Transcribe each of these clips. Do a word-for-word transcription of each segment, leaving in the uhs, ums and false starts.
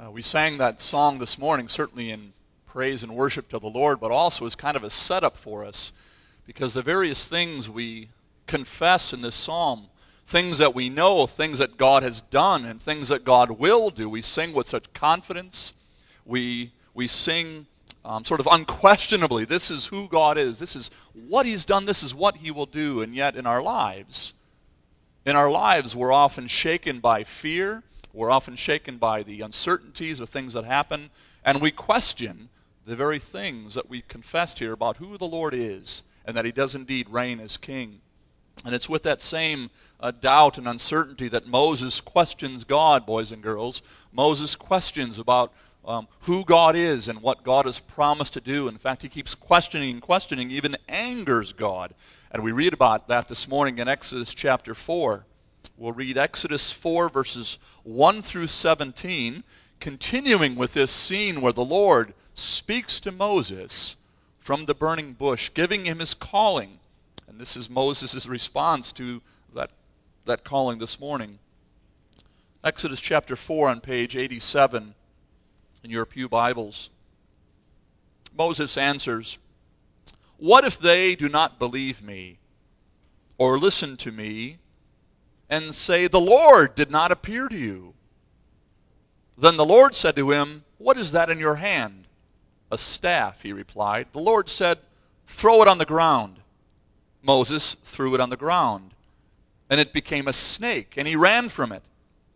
Uh, we sang that song this morning, certainly in praise and worship to the Lord, but also as kind of a setup for us, because the various things we confess in this psalm, things that we know, things that God has done, and things that God will do, we sing with such confidence. We we sing um, sort of unquestionably, this is who God is, this is what He's done, this is what He will do, and yet in our lives, in our lives we're often shaken by fear. We're often shaken by the uncertainties of things that happen, and we question the very things that we confessed here about who the Lord is and that He does indeed reign as King. And it's with that same uh, doubt and uncertainty that Moses questions God, boys and girls. Moses questions about um, who God is and what God has promised to do. In fact, he keeps questioning and questioning, even angers God. And we read about that this morning in Exodus chapter four. We'll read Exodus four, verses one through seventeen, continuing with this scene where the Lord speaks to Moses from the burning bush, giving him his calling. And this is Moses' response to that, that calling this morning. Exodus chapter four on page eighty-seven in your pew Bibles. Moses answers, "What if they do not believe me or listen to me and say, 'The Lord did not appear to you'?" Then the Lord said to him, "What is that in your hand?" "A staff," he replied. The Lord said, "Throw it on the ground." Moses threw it on the ground, and it became a snake, and he ran from it.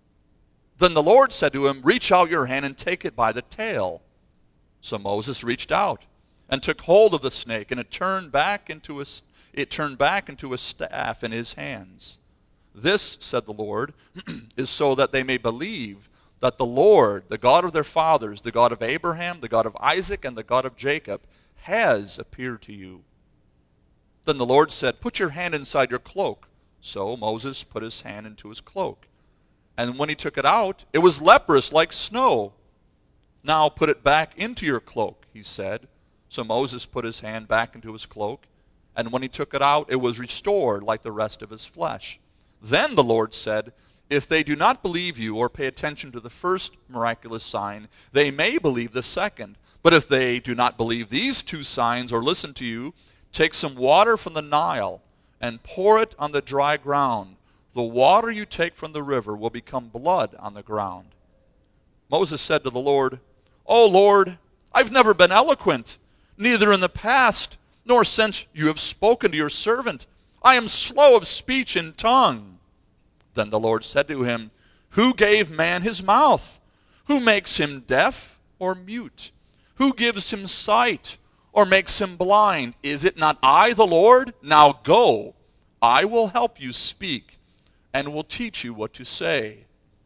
Then the Lord said to him, "Reach out your hand and take it by the tail." So Moses reached out and took hold of the snake, and it turned back into a, it turned back into a staff in his hands. "This," said the Lord, "is so that they may believe that the Lord, the God of their fathers, the God of Abraham, the God of Isaac, and the God of Jacob, has appeared to you." Then the Lord said, "Put your hand inside your cloak." So Moses put his hand into his cloak. And when he took it out, it was leprous like snow. "Now put it back into your cloak," he said. So Moses put his hand back into his cloak. And when he took it out, it was restored like the rest of his flesh. Then the Lord said, "If they do not believe you or pay attention to the first miraculous sign, they may believe the second. But if they do not believe these two signs or listen to you, take some water from the Nile and pour it on the dry ground. The water you take from the river will become blood on the ground." Moses said to the Lord, "O Lord, I've never been eloquent, neither in the past nor since you have spoken to your servant. I am slow of speech and tongue." Then the Lord said to him, "Who gave man his mouth? Who makes him deaf or mute? Who gives him sight or makes him blind? Is it not I, the Lord? Now go, I will help you speak and will teach you what to say."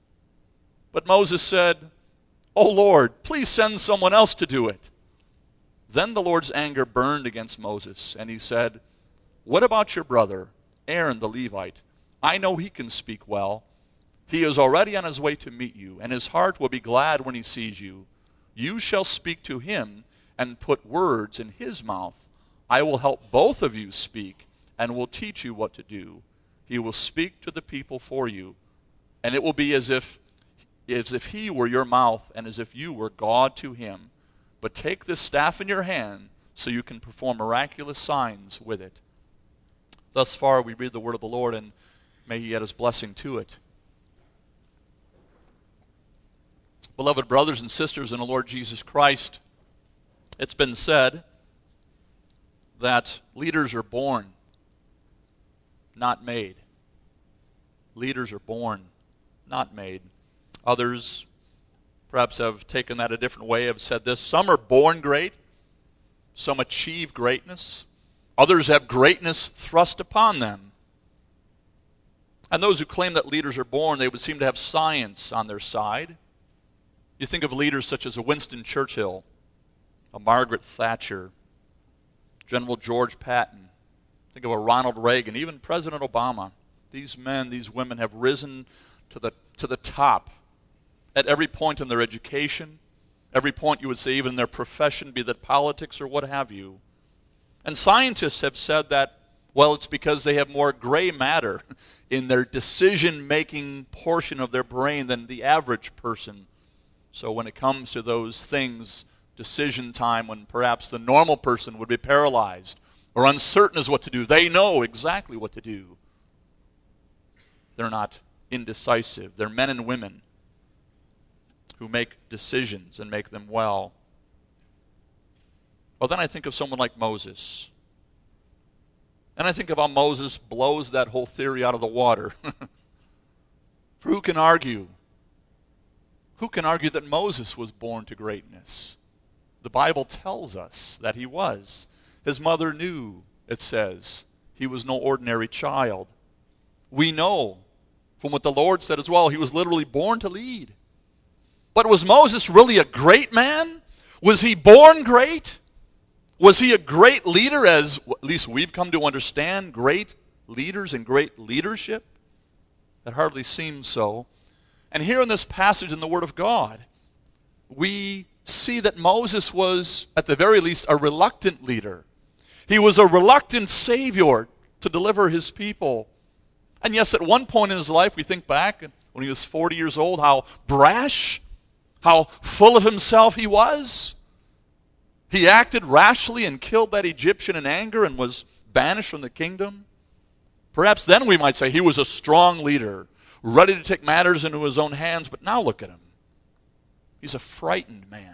But Moses said, "O Lord, please send someone else to do it." Then the Lord's anger burned against Moses, and he said, "What about your brother, Aaron the Levite? I know he can speak well. He is already on his way to meet you, and his heart will be glad when he sees you. You shall speak to him and put words in his mouth. I will help both of you speak and will teach you what to do. He will speak to the people for you, and it will be as if, as if he were your mouth and as if you were God to him. But take this staff in your hand so you can perform miraculous signs with it." Thus far we read the word of the Lord, and may He add His blessing to it. Beloved brothers and sisters in the Lord Jesus Christ, it's been said that leaders are born, not made. Leaders are born, not made. Others perhaps have taken that a different way, have said this: some are born great, some achieve greatness, others have greatness thrust upon them. And those who claim that leaders are born, they would seem to have science on their side. You think of leaders such as a Winston Churchill, a Margaret Thatcher, General George Patton. Think of a Ronald Reagan, even President Obama. These men, these women have risen to the, to the top at every point in their education, every point you would say even in their profession, be that politics or what have you. And scientists have said that, well, it's because they have more gray matter in their decision-making portion of their brain than the average person. So when it comes to those things, decision time, when perhaps the normal person would be paralyzed or uncertain as what to do, they know exactly what to do. They're not indecisive. They're men and women who make decisions and make them well. Well, then I think of someone like Moses. And I think of how Moses blows that whole theory out of the water. For who can argue? Who can argue that Moses was born to greatness? The Bible tells us that he was. His mother knew, it says, he was no ordinary child. We know from what the Lord said as well, he was literally born to lead. But was Moses really a great man? Was he born great? Was he a great leader, as at least we've come to understand great leaders and great leadership? That hardly seems so. And here in this passage in the Word of God, we see that Moses was, at the very least, a reluctant leader. He was a reluctant Savior to deliver his people. And yes, at one point in his life, we think back when he was forty years old, how brash, how full of himself he was. He acted rashly and killed that Egyptian in anger and was banished from the kingdom. Perhaps then we might say he was a strong leader, ready to take matters into his own hands, but now look at him. He's a frightened man.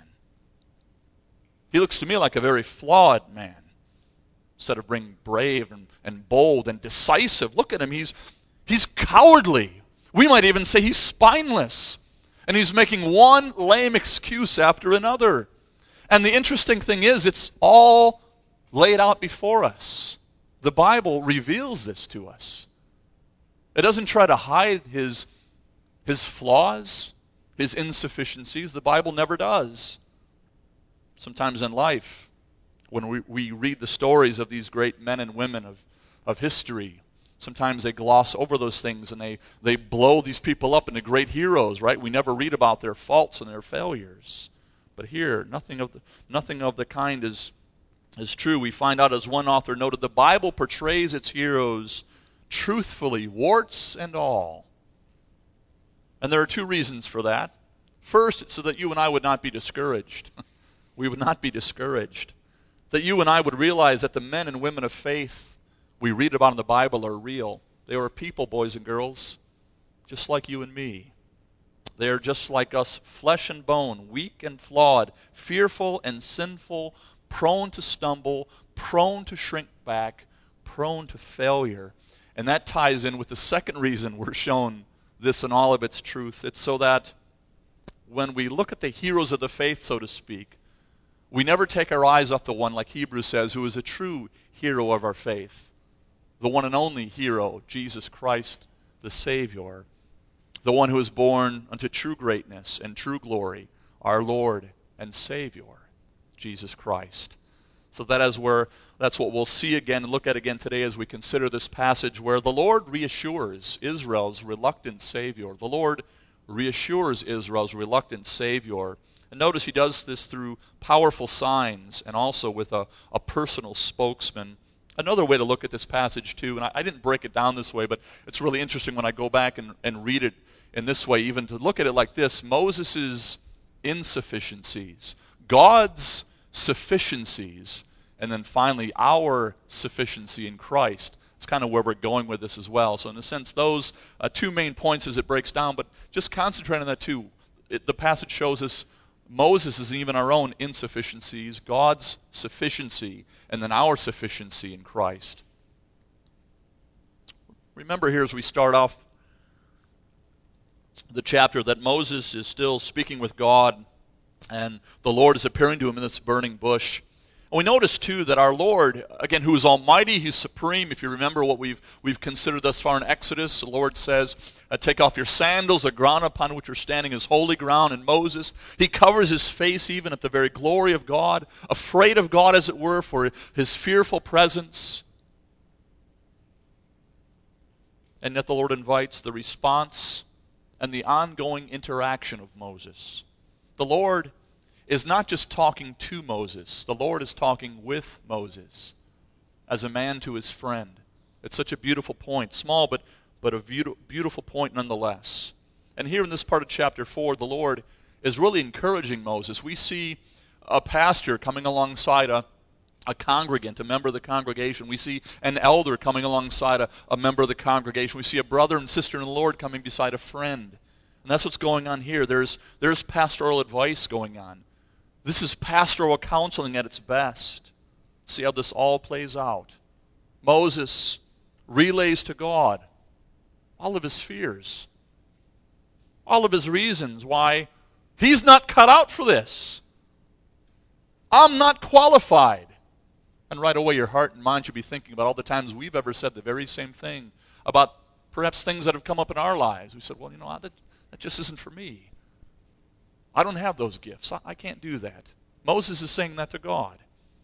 He looks to me like a very flawed man. Instead of being brave and, and bold and decisive, look at him. He's, he's cowardly. We might even say he's spineless. And he's making one lame excuse after another. And the interesting thing is, it's all laid out before us. The Bible reveals this to us. It doesn't try to hide his, his flaws, his insufficiencies. The Bible never does. Sometimes in life, when we, we read the stories of these great men and women of, of history, sometimes they gloss over those things and they, they blow these people up into great heroes, right? We never read about their faults and their failures. But here, nothing of the, nothing of the kind is, is true. We find out, as one author noted, the Bible portrays its heroes truthfully, warts and all. And there are two reasons for that. First, it's so that you and I would not be discouraged. We would not be discouraged. That you and I would realize that the men and women of faith we read about in the Bible are real. They are people, boys and girls, just like you and me. They are just like us, flesh and bone, weak and flawed, fearful and sinful, prone to stumble, prone to shrink back, prone to failure. And that ties in with the second reason we're shown this in all of its truth. It's so that when we look at the heroes of the faith, so to speak, we never take our eyes off the one, like Hebrews says, who is a true hero of our faith. The one and only hero, Jesus Christ, the Savior. The one who is born unto true greatness and true glory, our Lord and Savior, Jesus Christ. So that is where, that's what we'll see again and look at again today as we consider this passage where the Lord reassures Israel's reluctant Savior. The Lord reassures Israel's reluctant Savior. And notice he does this through powerful signs and also with a, a personal spokesman. Another way to look at this passage too, and I, I didn't break it down this way, but it's really interesting when I go back and, and read it in this way, even to look at it like this: Moses' insufficiencies, God's sufficiencies, and then finally our sufficiency in Christ. It's kind of where we're going with this as well. So in a sense, those uh, two main points as it breaks down, but just concentrate on that too. It, the passage shows us Moses is even our own insufficiencies, God's sufficiency, and then our sufficiency in Christ. Remember here as we start off the chapter that Moses is still speaking with God and the Lord is appearing to him in this burning bush. And we notice too that our Lord, again, who is almighty, he's supreme. If you remember what we've we've considered thus far in Exodus, the Lord says, uh, take off your sandals, the ground upon which you're standing is holy ground. And Moses, he covers his face even at the very glory of God, afraid of God as it were for his fearful presence. And yet the Lord invites the response and the ongoing interaction of Moses. The Lord is not just talking to Moses. The Lord is talking with Moses as a man to his friend. It's such a beautiful point. Small, but, but a beautiful, beautiful point nonetheless. And here in this part of chapter four, the Lord, is really encouraging Moses. We see a pastor coming alongside a, a congregant, a member of the congregation. We see an elder coming alongside a, a member of the congregation. We see a brother and sister in the Lord coming beside a friend. And that's what's going on here. There's, there's pastoral advice going on. This is pastoral counseling at its best. See how this all plays out. Moses relays to God all of his fears, all of his reasons why he's not cut out for this. I'm not qualified. And right away your heart and mind should be thinking about all the times we've ever said the very same thing about perhaps things that have come up in our lives. We said, well, you know, that, that just isn't for me. I don't have those gifts. I, I can't do that. Moses is saying that to God.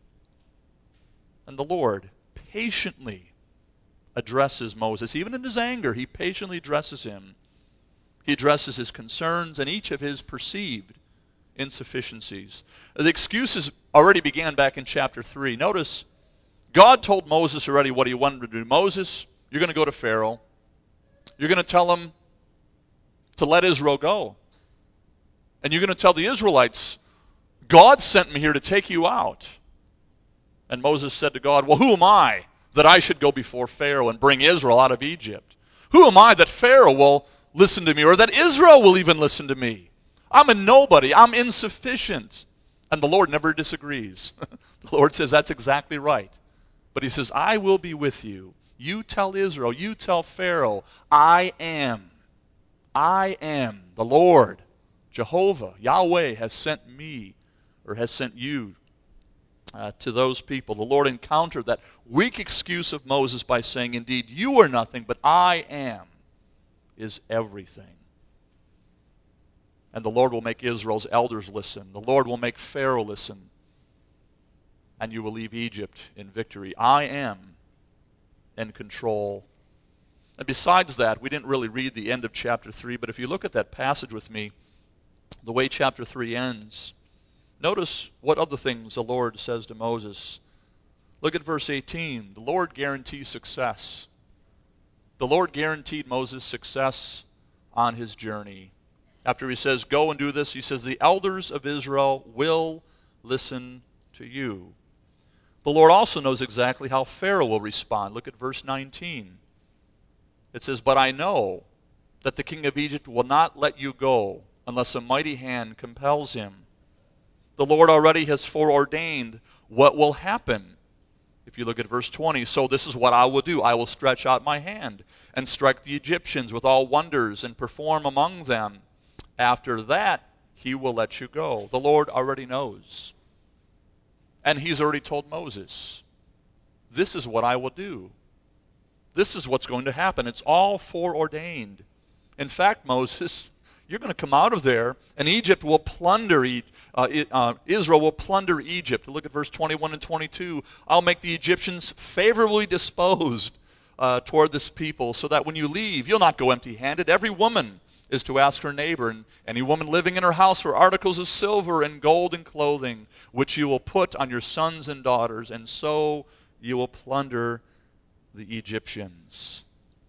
And the Lord patiently addresses Moses. Even in his anger, he patiently addresses him. He addresses his concerns and each of his perceived insufficiencies. The excuses already began back in chapter three. Notice, God told Moses already what he wanted to do. Moses, you're going to go to Pharaoh. You're going to tell him to let Israel go. And you're going to tell the Israelites, God sent me here to take you out. And Moses said to God, well, who am I that I should go before Pharaoh and bring Israel out of Egypt? Who am I that Pharaoh will listen to me, or that Israel will even listen to me? I'm a nobody. I'm insufficient. And the Lord never disagrees. The Lord says, that's exactly right. But he says, I will be with you. You tell Israel, you tell Pharaoh, I am. I am the Lord. Jehovah, Yahweh has sent me, or has sent you uh, to those people. The Lord encountered that weak excuse of Moses by saying, indeed, you are nothing, but I am is everything. And the Lord will make Israel's elders listen. The Lord will make Pharaoh listen. And you will leave Egypt in victory. I am in control. And besides that, we didn't really read the end of chapter three, but if you look at that passage with me, the way chapter three ends, notice what other things the Lord says to Moses. Look at verse eighteen. The Lord guarantees success. The Lord guaranteed Moses success on his journey. After he says, go and do this, he says, the elders of Israel will listen to you. The Lord also knows exactly how Pharaoh will respond. Look at verse nineteen. It says, but I know that the king of Egypt will not let you go unless a mighty hand compels him. The Lord already has foreordained what will happen. If you look at verse twenty, so this is what I will do. I will stretch out my hand and strike the Egyptians with all wonders and perform among them. After that, he will let you go. The Lord already knows. And he's already told Moses, this is what I will do. This is what's going to happen. It's all foreordained. In fact, Moses, you're going to come out of there, and Egypt will plunder, uh, uh, Israel will plunder Egypt. Look at verse twenty-one and twenty-two. I'll make the Egyptians favorably disposed uh, toward this people, so that when you leave, you'll not go empty-handed. Every woman is to ask her neighbor, and any woman living in her house, for articles of silver and gold and clothing, which you will put on your sons and daughters, and so you will plunder the Egyptians.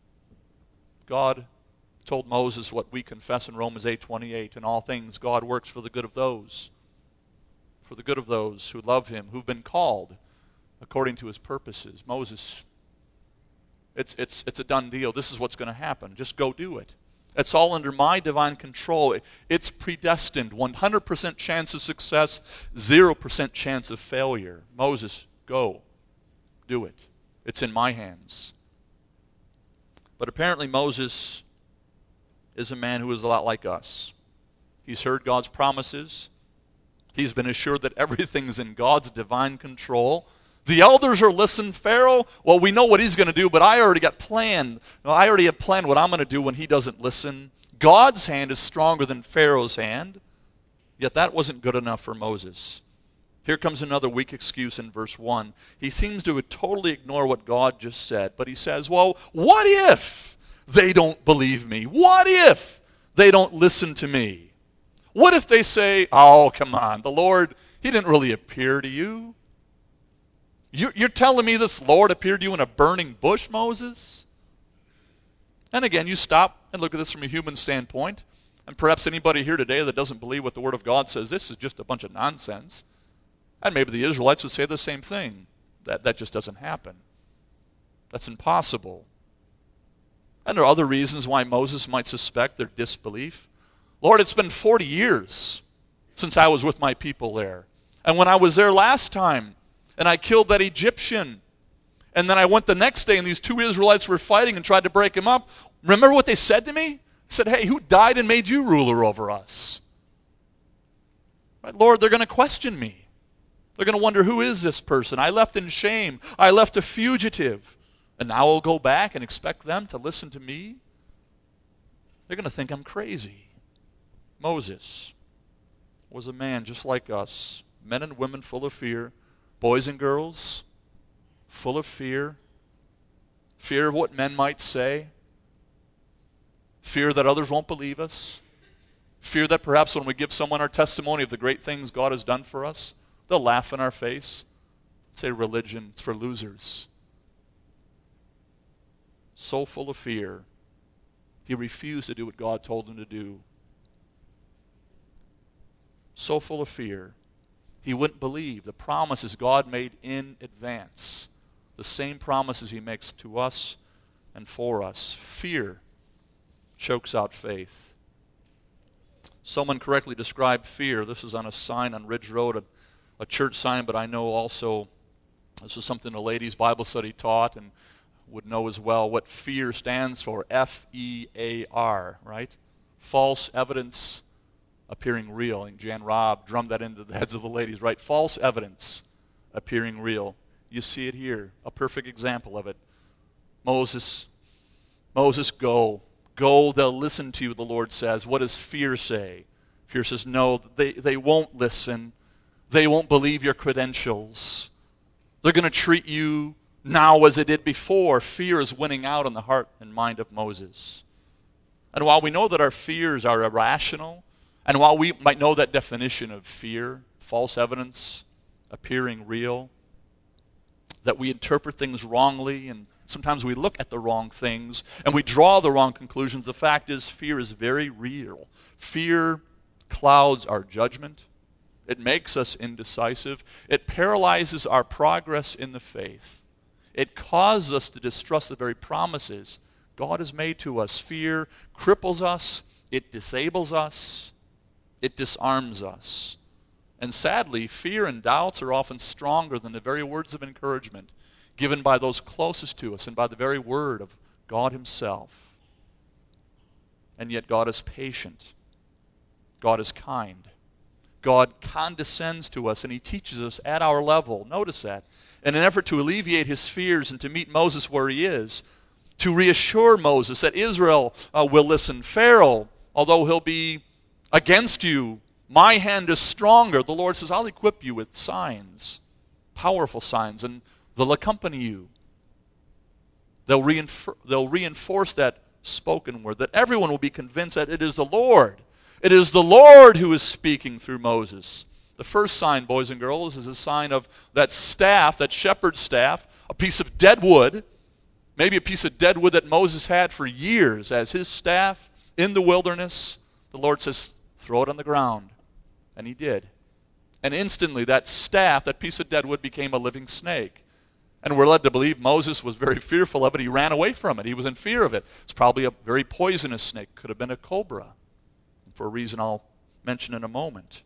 God told Moses what we confess in Romans eight twenty-eight, in all things God works for the good of those, for the good of those who love him, who've been called according to his purposes. Moses, it's, it's, it's a done deal. This is what's going to happen. Just go do it. It's all under my divine control. It's predestined. one hundred percent chance of success, zero percent chance of failure. Moses, go. Do it. It's in my hands. But apparently Moses is a man who is a lot like us. He's heard God's promises. He's been assured that everything's in God's divine control. The elders are listening. Pharaoh, well, we know what he's going to do, but I already got planned. I already have planned what I'm going to do when he doesn't listen. God's hand is stronger than Pharaoh's hand. Yet that wasn't good enough for Moses. Here comes another weak excuse in verse one. He seems to totally ignore what God just said, but he says, well, what if they don't believe me? What if they don't listen to me? What if they say, oh, come on, the Lord, he didn't really appear to you? You're telling me this Lord appeared to you in a burning bush, Moses? And again, you stop and look at this from a human standpoint. And perhaps anybody here today that doesn't believe what the Word of God says, this is just a bunch of nonsense. And maybe the Israelites would say the same thing. That, that just doesn't happen. That's impossible. And there are other reasons why Moses might suspect their disbelief. Lord, it's been forty years since I was with my people there. And when I was there last time, and I killed that Egyptian, and then I went the next day, and these two Israelites were fighting and tried to break him up. Remember what they said to me? They said, hey, who died and made you ruler over us? Right, Lord, they're going to question me. They're going to wonder, who is this person? I left in shame. I left a fugitive. And now I'll go back and expect them to listen to me? They're going to think I'm crazy. Moses was a man just like us, men and women full of fear, boys and girls full of fear, fear of what men might say, fear that others won't believe us, fear that perhaps when we give someone our testimony of the great things God has done for us, they'll laugh in our face, say religion, it's for losers. So full of fear, he refused to do what God told him to do. So full of fear, he wouldn't believe the promises God made in advance, the same promises he makes to us and for us. Fear chokes out faith. Someone correctly described fear. This is on a sign on Ridge Road, a, a church sign, but I know also this is something the ladies' Bible study taught and would know as well what fear stands for. F E A R, right? False evidence appearing real. And Jan Robb drummed that into the heads of the ladies, right? False evidence appearing real. You see it here, a perfect example of it. Moses, Moses, go. Go, they'll listen to you, the Lord says. What does fear say? Fear says, no, they, they won't listen. They won't believe your credentials. They're going to treat you now as they did before. Fear is winning out on the heart and mind of Moses. And while we know that our fears are irrational, and while we might know that definition of fear, false evidence appearing real, that we interpret things wrongly, and sometimes we look at the wrong things, and we draw the wrong conclusions, the fact is fear is very real. Fear clouds our judgment. It makes us indecisive. It paralyzes our progress in the faith. It causes us to distrust the very promises God has made to us. Fear cripples us. It disables us. It disarms us. And sadly, fear and doubts are often stronger than the very words of encouragement given by those closest to us and by the very word of God himself. And yet God is patient. God is kind. God condescends to us and he teaches us at our level. Notice that. In an effort to alleviate his fears and to meet Moses where he is, to reassure Moses that Israel uh, will listen. Pharaoh, although he'll be against you, my hand is stronger. The Lord says, I'll equip you with signs, powerful signs, and they'll accompany you. They'll, reinfor- they'll reinforce that spoken word, that everyone will be convinced that it is the Lord. It is the Lord who is speaking through Moses. The first sign, boys and girls, is a sign of that staff, that shepherd's staff, a piece of dead wood, maybe a piece of dead wood that Moses had for years as his staff in the wilderness. The Lord says, throw it on the ground. And he did. And instantly that staff, that piece of dead wood, became a living snake. And we're led to believe Moses was very fearful of it. He ran away from it. He was in fear of it. It's probably a very poisonous snake. Could have been a cobra, for a reason I'll mention in a moment.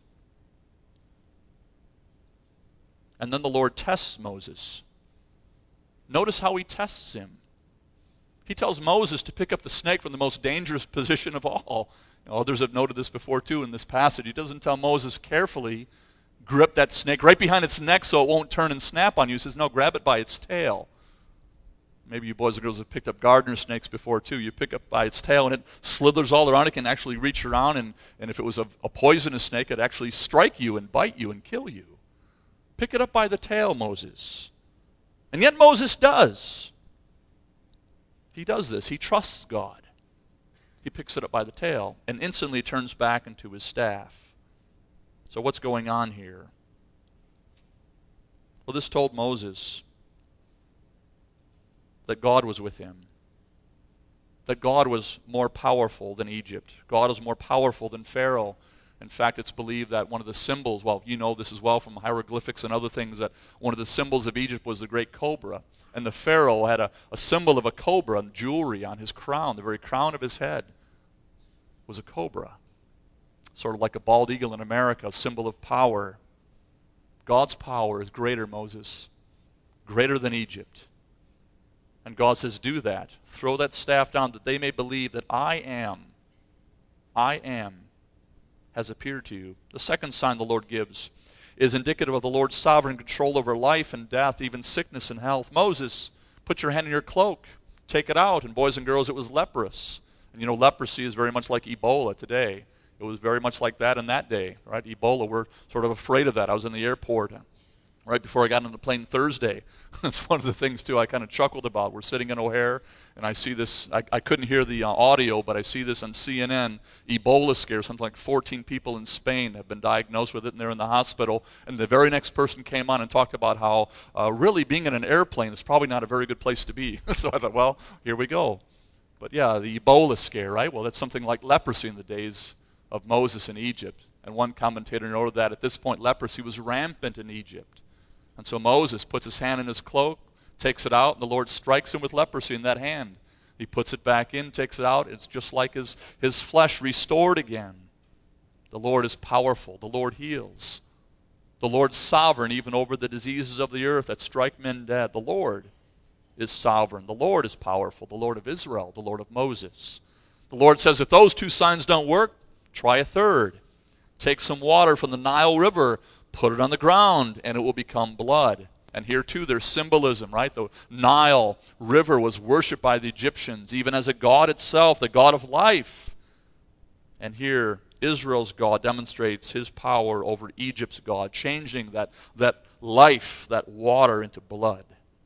And then the Lord tests Moses. Notice how he tests him. He tells Moses to pick up the snake from the most dangerous position of all. You know, others have noted this before too in this passage. He doesn't tell Moses carefully, grip that snake right behind its neck so it won't turn and snap on you. He says, no, grab it by its tail. Maybe you boys and girls have picked up gardener snakes before too. You pick up by its tail and it slithers all around. It can actually reach around, and, and if it was a, a poisonous snake, it'd actually strike you and bite you and kill you. Pick it up by the tail, Moses. And yet Moses does. He does this. He trusts God. He picks it up by the tail and instantly turns back into his staff. So what's going on here? Well, this told Moses that God was with him, that God was more powerful than Egypt. God is more powerful than Pharaoh. In fact, it's believed that one of the symbols, well, you know this as well from hieroglyphics and other things, that one of the symbols of Egypt was the great cobra. And the Pharaoh had a, a symbol of a cobra, and jewelry on his crown, the very crown of his head was a cobra. Sort of like a bald eagle in America, a symbol of power. God's power is greater, Moses, greater than Egypt. And God says, do that. Throw that staff down that they may believe that I am, I am, has appeared to you. The second sign the Lord gives is indicative of the Lord's sovereign control over life and death, even sickness and health. Moses, put your hand in your cloak, take it out. And boys and girls, it was leprous. And you know, leprosy is very much like Ebola today. It was very much like that in that day, right? Ebola, we're sort of afraid of that. I was in the airport right before I got on the plane Thursday. That's one of the things, too, I kind of chuckled about. We're sitting in O'Hare, and I see this. I, I couldn't hear the uh, audio, but I see this on C N N, Ebola scare. Something like fourteen people in Spain have been diagnosed with it, and they're in the hospital. And the very next person came on and talked about how uh, really being in an airplane is probably not a very good place to be. So I thought, well, here we go. But yeah, the Ebola scare, right? Well, that's something like leprosy in the days of Moses in Egypt. And one commentator noted that at this point, leprosy was rampant in Egypt. And so Moses puts his hand in his cloak, takes it out, and the Lord strikes him with leprosy in that hand. He puts it back in, takes it out. It's just like his, his flesh restored again. The Lord is powerful. The Lord heals. The Lord's sovereign even over the diseases of the earth that strike men dead. The Lord is sovereign. The Lord is powerful. The Lord of Israel, the Lord of Moses. The Lord says, if those two signs don't work, try a third. Take some water from the Nile River, put it on the ground, and it will become blood. And here too there's symbolism, right? The Nile River was worshipped by the Egyptians, even as a god itself, the God of life. And here Israel's God demonstrates his power over Egypt's God, changing that, that life, that water, into blood.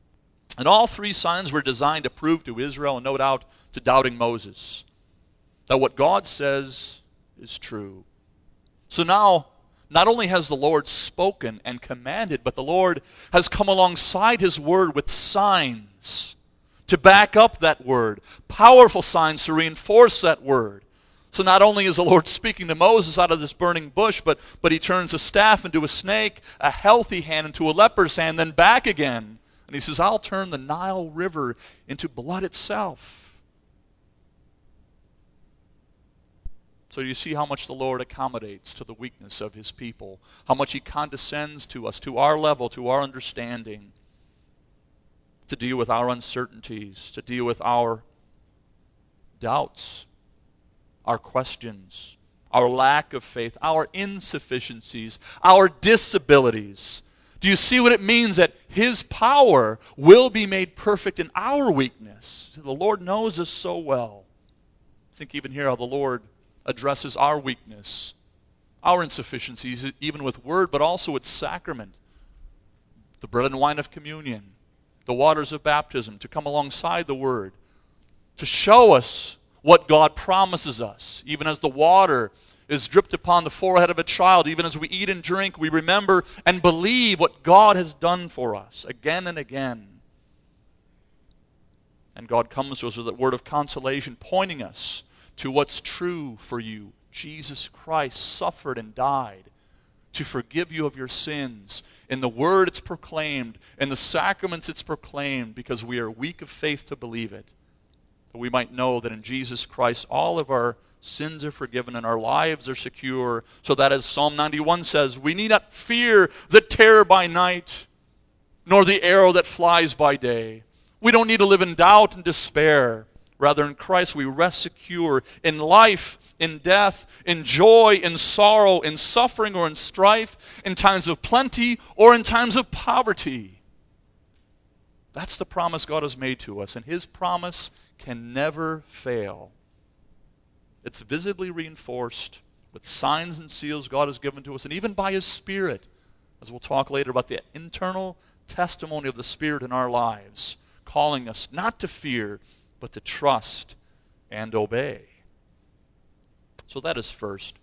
And all three signs were designed to prove to Israel, and no doubt to doubting Moses, that what God says is true. So now, not only has the Lord spoken and commanded, but the Lord has come alongside his word with signs to back up that word, powerful signs to reinforce that word. So not only is the Lord speaking to Moses out of this burning bush, but, but he turns a staff into a snake, a healthy hand into a leper's hand, then back again. And he says, I'll turn the Nile River into blood itself. So you see how much the Lord accommodates to the weakness of his people, how much he condescends to us, to our level, to our understanding, to deal with our uncertainties, to deal with our doubts, our questions, our lack of faith, our insufficiencies, our disabilities. Do you see what it means that his power will be made perfect in our weakness? The Lord knows us so well. I think even here how the Lord addresses our weakness, our insufficiencies, even with word, but also with sacrament. The bread and wine of communion, the waters of baptism, to come alongside the word, to show us what God promises us. Even as the water is dripped upon the forehead of a child, even as we eat and drink, we remember and believe what God has done for us again and again. And God comes to us with that word of consolation, pointing us to what's true for you. Jesus Christ suffered and died to forgive you of your sins. In the word it's proclaimed, in the sacraments it's proclaimed, because we are weak of faith to believe it. That we might know that in Jesus Christ all of our sins are forgiven and our lives are secure, so that as Psalm ninety-one says, we need not fear the terror by night, nor the arrow that flies by day. We don't need to live in doubt and despair. Rather, in Christ we rest secure in life, in death, in joy, in sorrow, in suffering or in strife, in times of plenty or in times of poverty. That's the promise God has made to us, and his promise can never fail. It's visibly reinforced with signs and seals God has given to us, and even by his Spirit, as we'll talk later about the internal testimony of the Spirit in our lives, calling us not to fear, but to trust and obey. So that is first.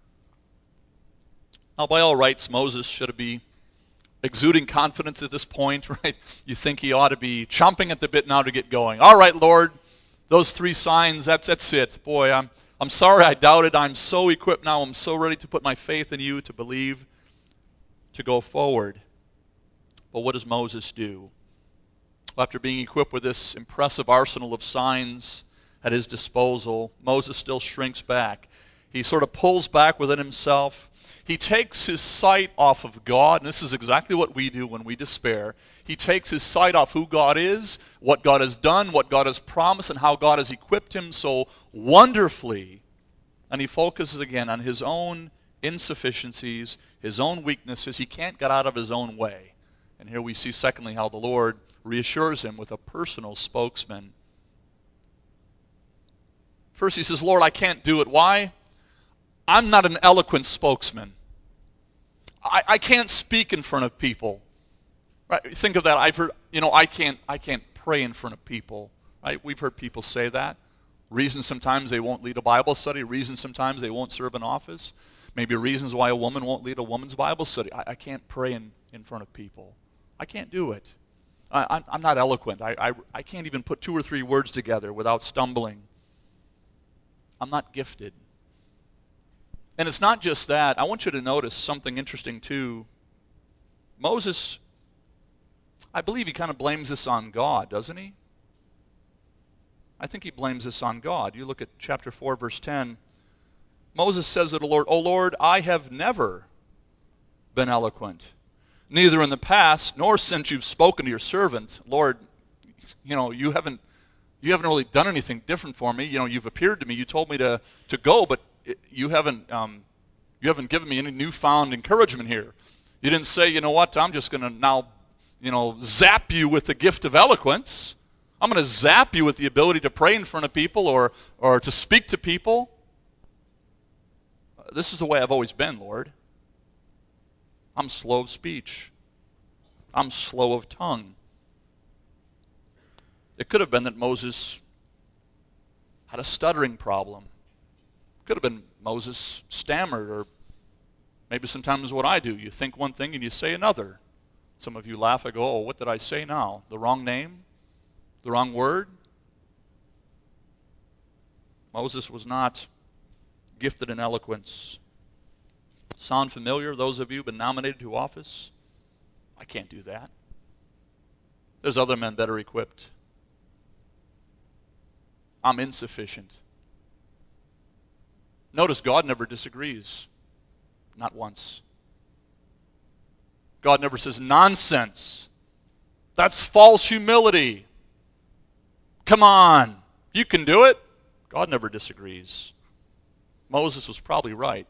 Now, by all rights, Moses should be exuding confidence at this point, right? You think he ought to be chomping at the bit now to get going. All right, Lord, Those three signs, that's that's it. Boy, I'm I'm sorry I doubted. I'm so equipped now. I'm so ready to put my faith in you, to believe, to go forward. But what does Moses do? Well, after being equipped with this impressive arsenal of signs at his disposal, Moses still shrinks back. He sort of pulls back within himself. He takes his sight off of God, and this is exactly what we do when we despair. He takes his sight off who God is, what God has done, what God has promised, and how God has equipped him so wonderfully. And he focuses again on his own insufficiencies, his own weaknesses. He can't get out of his own way. And here we see, secondly, how the Lord reassures him with a personal spokesman. First he says, Lord, I can't do it. Why? I'm not an eloquent spokesman. I, I can't speak in front of people. Right? Think of that. I've heard, you know, I can't I can't pray in front of people. Right? We've heard people say that. Reasons sometimes they won't lead a Bible study. Reasons sometimes they won't serve in office. Maybe reasons why a woman won't lead a woman's Bible study. I, I can't pray in, in front of people. I can't do it. I, I'm, I'm not eloquent. I, I, I can't even put two or three words together without stumbling. I'm not gifted. And it's not just that. I want you to notice something interesting too. Moses, I believe he kind of blames this on God, doesn't he? I think he blames this on God. You look at chapter four, verse ten. Moses says to the Lord, O Lord, I have never been eloquent, neither in the past nor since you've spoken to your servant. Lord, you know, you haven't you haven't really done anything different for me. You know, you've appeared to me. You told me to, to go, but it, you haven't um, you haven't given me any newfound encouragement here. You didn't say, you know what, I'm just going to now, you know, zap you with the gift of eloquence. I'm going to zap you with the ability to pray in front of people or or to speak to people. This is the way I've always been, Lord. I'm slow of speech. I'm slow of tongue. It could have been that Moses had a stuttering problem. It could have been Moses stammered, or maybe sometimes what I do. You think one thing and you say another. Some of you laugh. I go, oh, what did I say now? The wrong name? The wrong word? Moses was not gifted in eloquence. Sound familiar, those of you who've been nominated to office? I can't do that. There's other men better equipped. I'm insufficient. Notice God never disagrees. Not once. God never says, nonsense. That's false humility. Come on. You can do it. God never disagrees. Moses was probably right.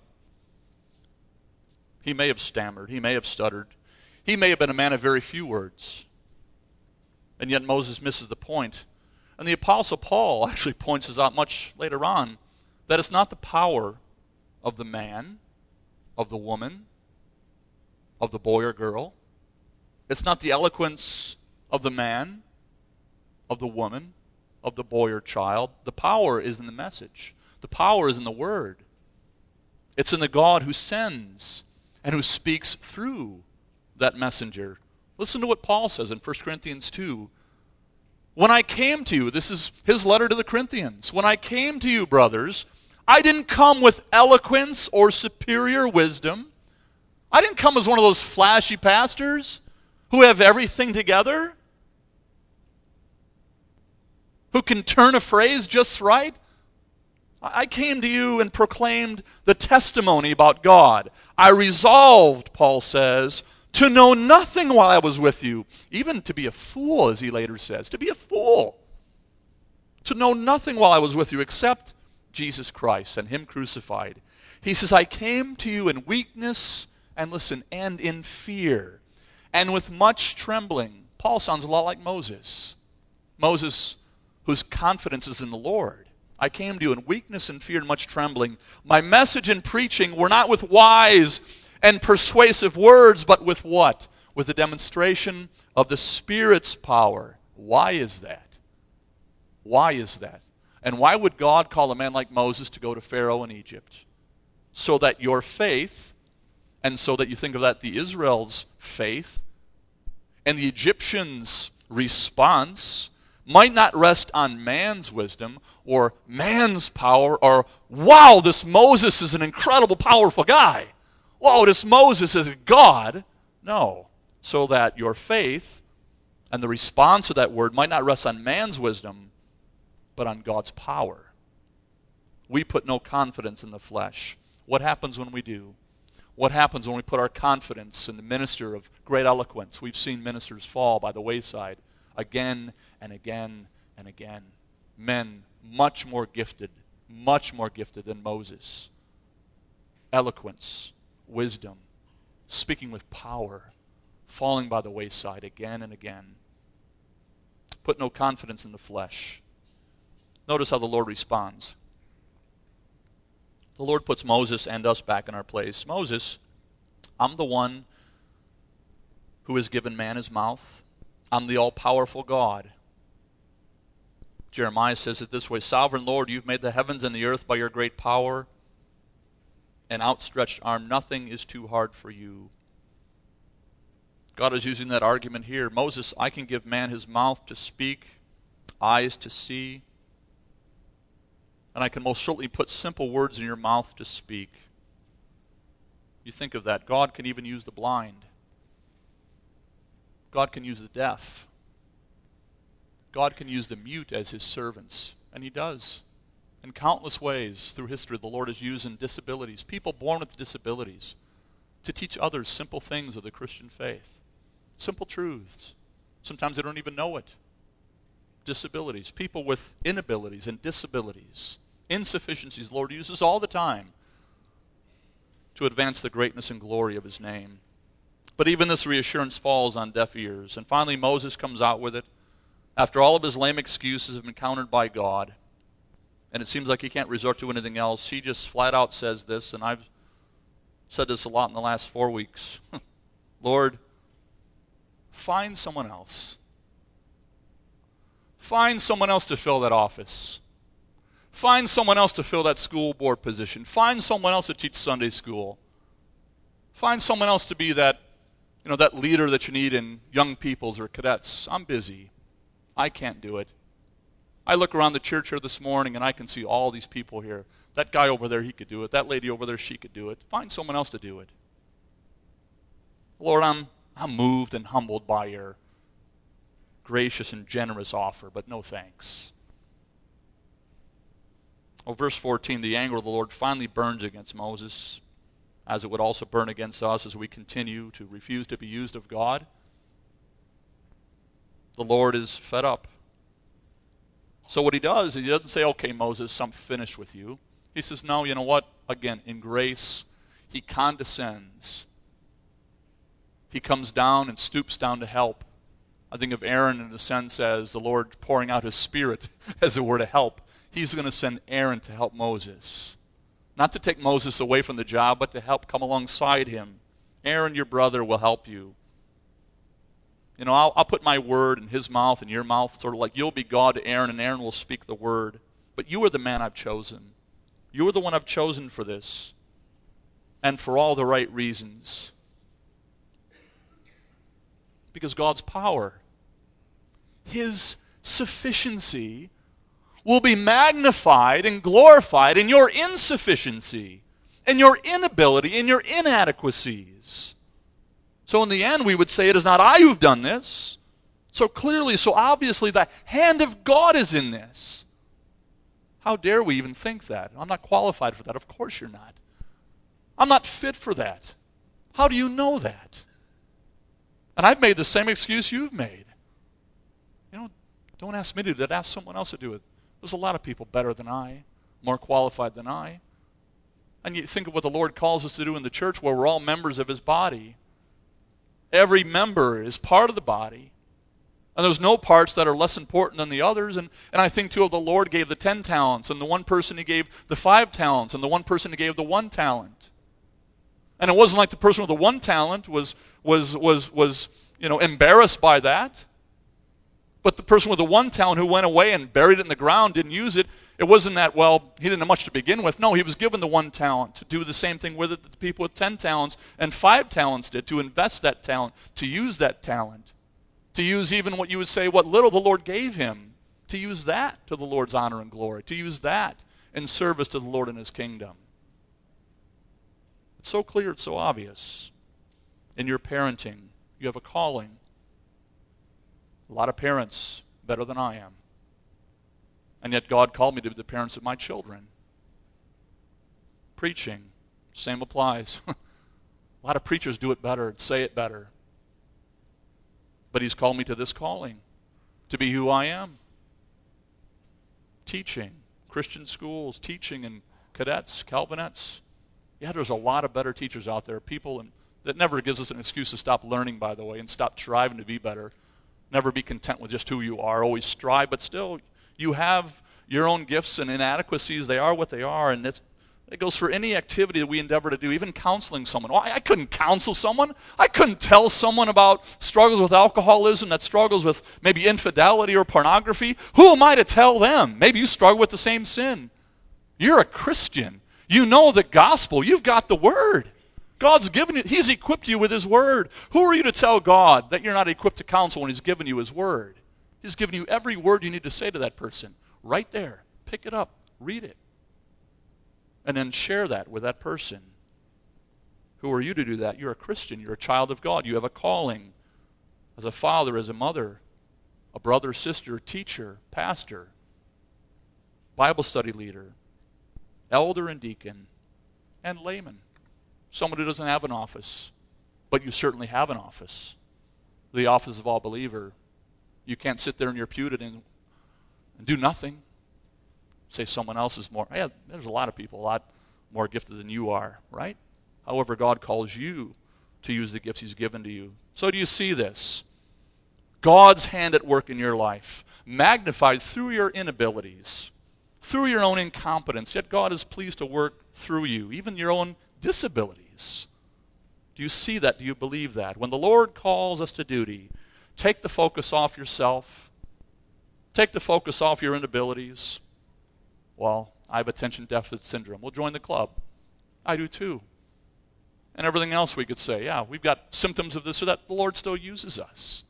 He may have stammered. He may have stuttered. He may have been a man of very few words. And yet Moses misses the point. And the Apostle Paul actually points this out much later on, that it's not the power of the man, of the woman, of the boy or girl. It's not the eloquence of the man, of the woman, of the boy or child. The power is in the message. The power is in the word. It's in the God who sends and who speaks through that messenger. Listen to what Paul says in First Corinthians two. When I came to you, this is his letter to the Corinthians. When I came to you, brothers, I didn't come with eloquence or superior wisdom. I didn't come as one of those flashy pastors who have everything together, who can turn a phrase just right. I came to you and proclaimed the testimony about God. I resolved, Paul says, to know nothing while I was with you, even to be a fool, as he later says, to be a fool. To know nothing while I was with you except Jesus Christ and him crucified. He says, I came to you in weakness, and listen, and in fear, and with much trembling. Paul sounds a lot like Moses. Moses, whose confidence is in the Lord. I came to you in weakness and fear and much trembling. My message and preaching were not with wise and persuasive words, but with what? With the demonstration of the Spirit's power. Why is that? Why is that? And why would God call a man like Moses to go to Pharaoh in Egypt? So that your faith, and so that you think of that, the Israel's faith, and the Egyptians' response might not rest on man's wisdom or man's power or, wow, this Moses is an incredible, powerful guy. Whoa, this Moses is a God. No. So that your faith and the response to that word might not rest on man's wisdom, but on God's power. We put no confidence in the flesh. What happens when we do? What happens when we put our confidence in the minister of great eloquence? We've seen ministers fall by the wayside again and again and again. Men much more gifted, much more gifted than Moses. Eloquence, wisdom, speaking with power, falling by the wayside again and again. Put no confidence in the flesh. Notice how the Lord responds. The Lord puts Moses and us back in our place. Moses, I'm the one who has given man his mouth. I'm the all-powerful God. Jeremiah says it this way, Sovereign Lord, you've made the heavens and the earth by your great power and outstretched arm. Nothing is too hard for you. God is using that argument here. Moses, I can give man his mouth to speak, eyes to see, and I can most certainly put simple words in your mouth to speak. You think of that. God can even use the blind. God can use the deaf. God can use the mute as his servants. And he does. In countless ways through history, the Lord has used in disabilities, people born with disabilities, to teach others simple things of the Christian faith. Simple truths. Sometimes they don't even know it. Disabilities. People with inabilities and disabilities. Insufficiencies the Lord uses all the time to advance the greatness and glory of his name. But even this reassurance falls on deaf ears. And finally Moses comes out with it. After all of his lame excuses have been countered by God, and it seems like he can't resort to anything else, he just flat out says this, and I've said this a lot in the last four weeks. Lord, find someone else. Find someone else to fill that office. Find someone else to fill that school board position. Find someone else to teach Sunday school. Find someone else to be that, you know, that leader that you need in young peoples or cadets. I'm busy. I can't do it. I look around the church here this morning and I can see all these people here. That guy over there, he could do it. That lady over there, she could do it. Find someone else to do it. Lord, I'm, I'm moved and humbled by your gracious and generous offer, but no thanks. Oh, verse fourteen, the anger of the Lord finally burns against Moses, as it would also burn against us as we continue to refuse to be used of God. The Lord is fed up. So what he does, he doesn't say, okay, Moses, I'm finished with you. He says, no, you know what? Again, in grace, he condescends. He comes down and stoops down to help. I think of Aaron in a sense as the Lord pouring out his Spirit, as it were, to help. He's going to send Aaron to help Moses. Not to take Moses away from the job, but to help come alongside him. Aaron, your brother, will help you. You know, I'll, I'll put my word in his mouth and your mouth, sort of like you'll be God to Aaron, and Aaron will speak the word. But you are the man I've chosen. You are the one I've chosen for this, and for all the right reasons. Because God's power, his sufficiency, will be magnified and glorified in your insufficiency, in your inability, in your inadequacies. So in the end, we would say it is not I who've done this. So clearly, so obviously, the hand of God is in this. How dare we even think that? I'm not qualified for that. Of course you're not. I'm not fit for that. How do you know that? And I've made the same excuse you've made. You know, don't ask me to do it. Ask someone else to do it. There's a lot of people better than I, more qualified than I. And you think of what the Lord calls us to do in the church, where we're all members of his body. Every member is part of the body. And there's no parts that are less important than the others. And, and I think, too, of the Lord gave the ten talents, and the one person he gave the five talents, and the one person he gave the one talent. And it wasn't like the person with the one talent was, was, was, was you know, embarrassed by that. But the person with the one talent who went away and buried it in the ground, didn't use it, it wasn't that, well, he didn't have much to begin with. No, he was given the one talent to do the same thing with it that the people with ten talents and five talents did, to invest that talent, to use that talent, to use even what you would say, what little the Lord gave him, to use that to the Lord's honor and glory, to use that in service to the Lord and his kingdom. It's so clear, it's so obvious. In your parenting, you have a calling. A lot of parents, better than I am. And yet God called me to be the parents of my children. Preaching, same applies. A lot of preachers do it better and say it better. But he's called me to this calling, to be who I am. Teaching, Christian schools, teaching in cadets, Calvinettes. Yeah, there's a lot of better teachers out there. People, and that never gives us an excuse to stop learning, by the way, and stop striving to be better. Never be content with just who you are. Always strive, but still, you have your own gifts and inadequacies. They are what they are, and that's, it goes for any activity that we endeavor to do, even counseling someone. Well, I, I couldn't counsel someone. I couldn't tell someone about struggles with alcoholism, that struggles with maybe infidelity or pornography. Who am I to tell them? Maybe you struggle with the same sin. You're a Christian. You know the gospel. You've got the word. God's given you, he's equipped you with his word. Who are you to tell God that you're not equipped to counsel when he's given you his word? He's given you every word you need to say to that person. Right there. Pick it up. Read it. And then share that with that person. Who are you to do that? You're a Christian. You're a child of God. You have a calling as a father, as a mother, a brother, sister, teacher, pastor, Bible study leader, elder and deacon, and layman. Someone who doesn't have an office, but you certainly have an office. The office of all believer. You can't sit there in your pew and, and do nothing. Say someone else is more. Yeah, there's a lot of people a lot more gifted than you are, right? However, God calls you to use the gifts he's given to you. So do you see this? God's hand at work in your life, magnified through your inabilities, through your own incompetence, yet God is pleased to work through you, even your own disabilities. Do you see that? Do you believe that? When the Lord calls us to duty, take the focus off yourself. Take the focus off your inabilities. Well, I have attention deficit syndrome. We'll join the club. I do too. And everything else we could say. Yeah, we've got symptoms of this or that. The Lord still uses us.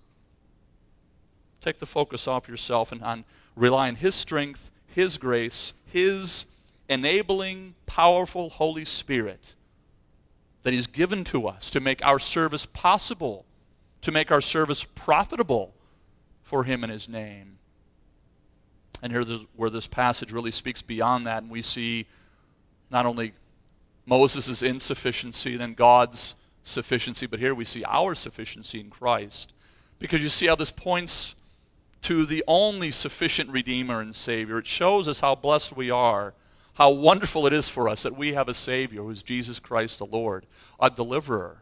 Take the focus off yourself and on rely on his strength, his grace, his enabling, powerful Holy Spirit that he's given to us to make our service possible, to make our service profitable for him and his name. And here's where this passage really speaks beyond that, and we see not only Moses' insufficiency, then God's sufficiency, but here we see our sufficiency in Christ. Because you see how this points to the only sufficient Redeemer and Savior. It shows us how blessed we are, how wonderful it is for us that we have a Savior who's Jesus Christ the Lord, a deliverer,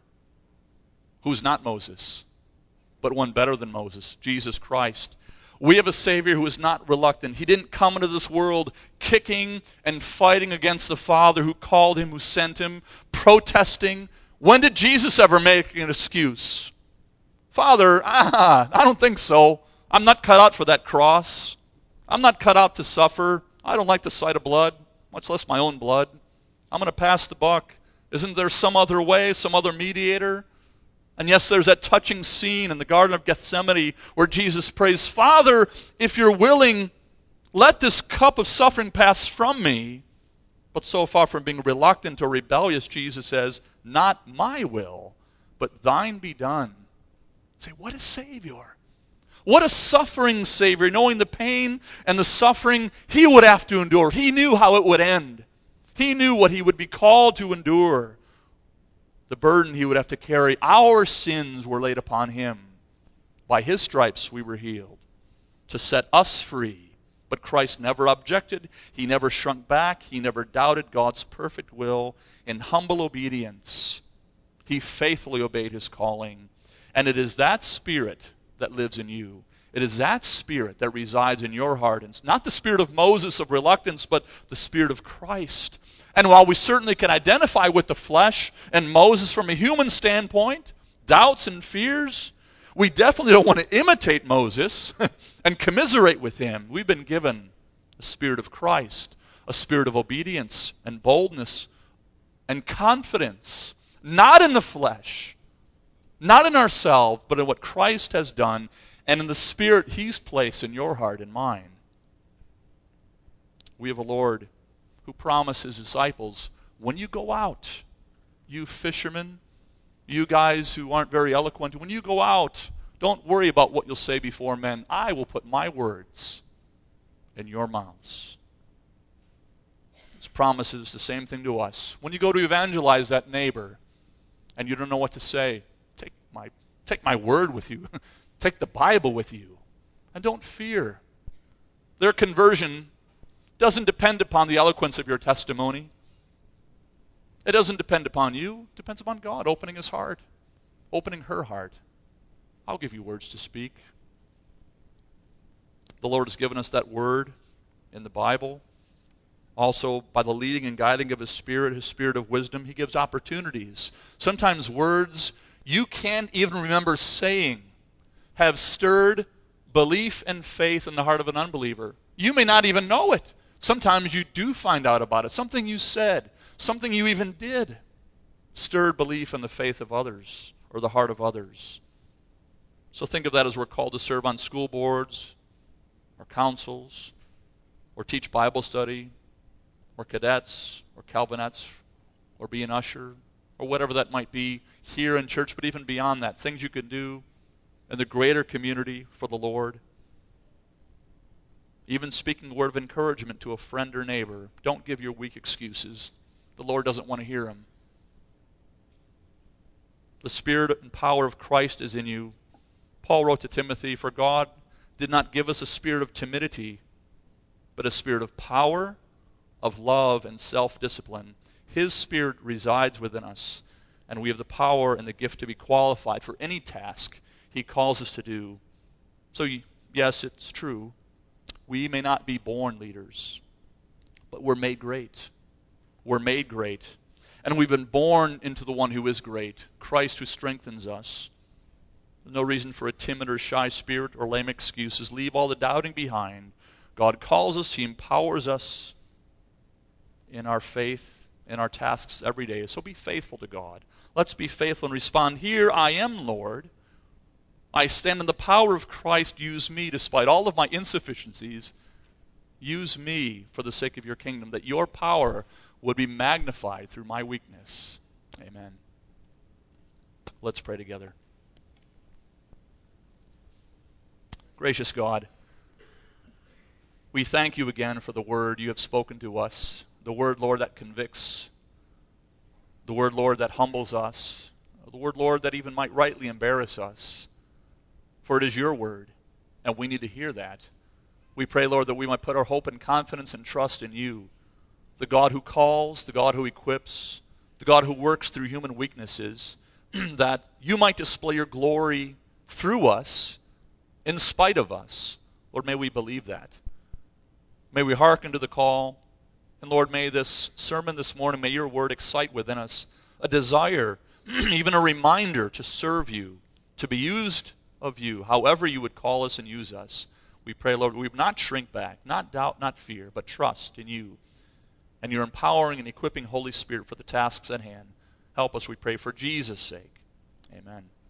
who's not Moses, but one better than Moses, Jesus Christ. We have a Savior who is not reluctant. He didn't come into this world kicking and fighting against the Father who called him, who sent him, protesting. When did Jesus ever make an excuse? Father, ah, I don't think so. I'm not cut out for that cross. I'm not cut out to suffer. I don't like the sight of blood, much less my own blood. I'm going to pass the buck. Isn't there some other way, some other mediator? And yes, there's that touching scene in the Garden of Gethsemane where Jesus prays, Father, if you're willing, let this cup of suffering pass from me. But so far from being reluctant or rebellious, Jesus says, not my will, but thine be done. Say, what a Savior. What a suffering Savior, knowing the pain and the suffering he would have to endure. He knew how it would end. He knew what he would be called to endure. The burden he would have to carry. Our sins were laid upon him. By his stripes we were healed. To set us free. But Christ never objected. He never shrunk back. He never doubted God's perfect will. In humble obedience, he faithfully obeyed his calling. And it is that Spirit that lives in you. It is that Spirit that resides in your heart. And not the spirit of Moses of reluctance, but the Spirit of Christ. And while we certainly can identify with the flesh and Moses from a human standpoint, doubts and fears, we definitely don't want to imitate Moses and commiserate with him. We've been given a Spirit of Christ, a spirit of obedience and boldness and confidence, not in the flesh, not in ourselves, but in what Christ has done and in the Spirit he's placed in your heart and mine. We have a Lord who promised his disciples, when you go out, you fishermen, you guys who aren't very eloquent, when you go out, don't worry about what you'll say before men. I will put my words in your mouths. This promises the same thing to us. When you go to evangelize that neighbor and you don't know what to say, take my, take my word with you. Take the Bible with you. And don't fear. Their conversion doesn't depend upon the eloquence of your testimony. It doesn't depend upon you. It depends upon God opening his heart, opening her heart. I'll give you words to speak. The Lord has given us that word in the Bible. Also, by the leading and guiding of his Spirit, his Spirit of wisdom, he gives opportunities. Sometimes words you can't even remember saying have stirred belief and faith in the heart of an unbeliever. You may not even know it. Sometimes you do find out about it. Something you said, something you even did, stirred belief in the faith of others or the heart of others. So think of that as we're called to serve on school boards or councils or teach Bible study or cadets or Calvinettes or be an usher or whatever that might be here in church, but even beyond that, things you can do in the greater community for the Lord. Even speaking a word of encouragement to a friend or neighbor. Don't give your weak excuses. The Lord doesn't want to hear them. The Spirit and power of Christ is in you. Paul wrote to Timothy, for God did not give us a spirit of timidity, but a spirit of power, of love, and self-discipline. His Spirit resides within us, and we have the power and the gift to be qualified for any task he calls us to do. So yes, it's true. We may not be born leaders, but we're made great. We're made great. And we've been born into the one who is great, Christ who strengthens us. There's no reason for a timid or shy spirit or lame excuses. Leave all the doubting behind. God calls us, he empowers us in our faith, in our tasks every day. So be faithful to God. Let's be faithful and respond, here I am, Lord. I stand in the power of Christ. Use me despite all of my insufficiencies. Use me for the sake of your kingdom, that your power would be magnified through my weakness. Amen. Let's pray together. Gracious God, we thank you again for the word you have spoken to us. The word, Lord, that convicts. The word, Lord, that humbles us. The word, Lord, that even might rightly embarrass us. For it is your word, and we need to hear that. We pray, Lord, that we might put our hope and confidence and trust in you, the God who calls, the God who equips, the God who works through human weaknesses, that you might display your glory through us, in spite of us. Lord, may we believe that. May we hearken to the call. And Lord, may this sermon this morning, may your word excite within us a desire, even a reminder to serve you, to be used of you, however you would call us and use us. We pray, Lord, we would not shrink back, not doubt, not fear, but trust in you and your empowering and equipping Holy Spirit for the tasks at hand. Help us, we pray, for Jesus' sake. Amen.